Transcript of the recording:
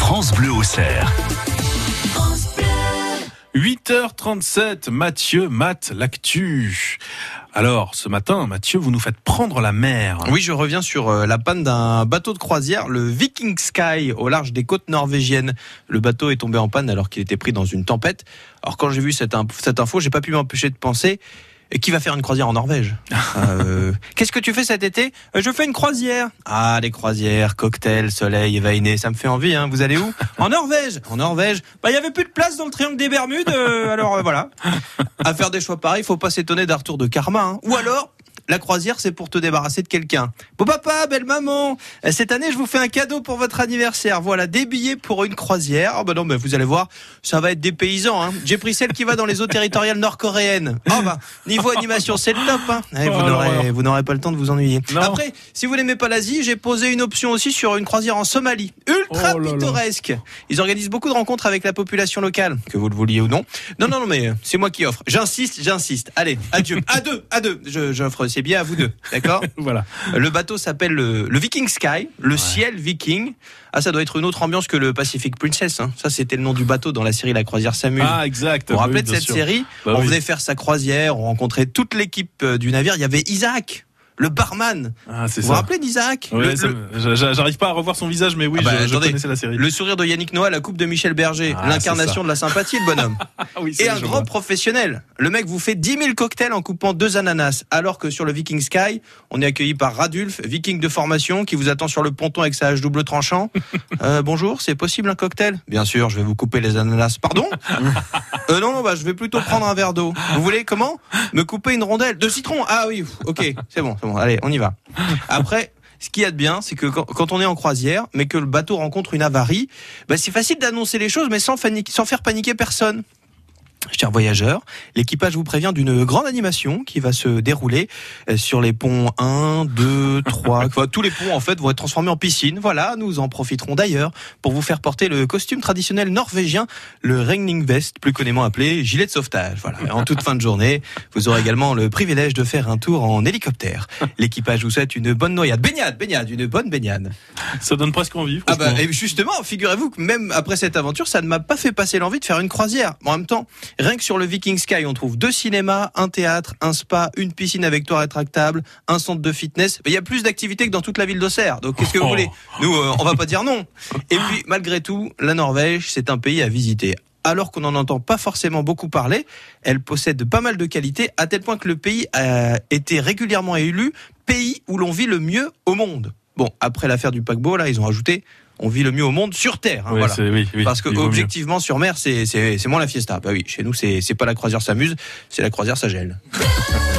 France Bleu Auxerre. 8h37, Mathieu mate l'actu. Alors, ce matin, Mathieu, vous nous faites prendre la mer. Oui, je reviens sur la panne d'un bateau de croisière, le Viking Sky, au large des côtes norvégiennes. Le bateau est tombé en panne alors qu'il était pris dans une tempête. Alors, quand j'ai vu cette info, j'ai pas pu m'empêcher de penser... Qui va faire une croisière en Norvège? Qu'est-ce que tu fais cet été? Je fais une croisière. Ah, les croisières, cocktail, soleil, évainé, ça me fait envie, hein. Vous allez où? En Norvège. En Norvège. Bah, il y avait plus de place dans le triangle des Bermudes, alors voilà. À faire des choix pareils, faut pas s'étonner d'un retour de karma, hein. Ou alors, la croisière, c'est pour te débarrasser de quelqu'un. Beau papa, belle maman, cette année, je vous fais un cadeau pour votre anniversaire. Voilà, des billets pour une croisière. Oh bah non, mais vous allez voir, ça va être des paysans, hein. J'ai pris celle qui va dans les eaux territoriales nord-coréennes. Oh bah, niveau animation, c'est le top, hein. Vous n'aurez pas le temps de vous ennuyer. Non. Après, si vous n'aimez pas l'Asie, j'ai posé une option aussi sur une croisière en Somalie. Ultra pittoresque. Ils organisent beaucoup de rencontres avec la population locale, que vous le vouliez ou non. Non, mais c'est moi qui offre. J'insiste. Allez, adieu. À deux. J'offre ces billets à vous deux, d'accord? Voilà. Le bateau s'appelle le Viking Sky, le ciel viking. Ah, ça doit être une autre ambiance que le Pacific Princess, hein. Ça, c'était le nom du bateau dans la série La Croisière s'amuse. Ah, exact. Vous vous rappelez de bien cette sûr. série? Bah on oui. venait faire sa croisière, on rencontrait toute l'équipe du navire. Il y avait Isaac, le barman. Ah, c'est Vous ça. vous rappelez d'Isaac? Ouais, j'arrive pas à revoir son visage, mais oui, je attendez, connaissais la série. Le sourire de Yannick Noah, la coupe de Michel Berger, Ah, l'incarnation c'est ça. de la sympathie, le bonhomme. Ah oui, Et un grand professionnel. Le mec vous fait 10 000 cocktails en coupant 2 ananas. Alors que sur le Viking Sky, on est accueilli par Radulf, viking de formation, qui vous attend sur le ponton avec sa hache double tranchant. Bonjour, c'est possible un cocktail? Bien sûr, je vais vous couper les ananas. Pardon? Non, je vais plutôt prendre un verre d'eau. Vous voulez comment? Me couper une rondelle de citron? Ah oui, ok, c'est bon. Allez, on y va. Après... Ce qu'il y a de bien, c'est que quand on est en croisière, mais que le bateau rencontre une avarie, c'est facile d'annoncer les choses, mais sans faire paniquer personne. Chers voyageurs, l'équipage vous prévient d'une grande animation qui va se dérouler sur les ponts 1, 2, 3. Tous les ponts, en fait, vont être transformés en piscine. Voilà, nous en profiterons d'ailleurs pour vous faire porter le costume traditionnel norvégien, le Regning Vest, plus communément appelé gilet de sauvetage. Voilà. Et en toute fin de journée, vous aurez également le privilège de faire un tour en hélicoptère. L'équipage vous souhaite une bonne noyade. Baignade, une bonne baignade. Ça donne presque envie, Ah franchement. et justement, figurez-vous que même après cette aventure, ça ne m'a pas fait passer l'envie de faire une croisière. En même temps, rien que sur le Viking Sky, on trouve 2 cinémas, un théâtre, un spa, une piscine avec toit rétractable, un centre de fitness. Il y a plus d'activités que dans toute la ville d'Auxerre. Donc qu'est-ce que vous voulez? Nous, on va pas dire non. Et puis, malgré tout, la Norvège, c'est un pays à visiter. Alors qu'on n'en entend pas forcément beaucoup parler, elle possède pas mal de qualités, à tel point que le pays a été régulièrement élu pays où l'on vit le mieux au monde. Bon, après l'affaire du paquebot, là, ils ont ajouté on vit le mieux au monde sur Terre. Hein, Ouais, voilà. oui, Parce que il vaut mieux. objectivement, sur mer, c'est moins la fiesta. Bah oui, chez nous, c'est pas la croisière s'amuse, c'est la croisière ça gèle.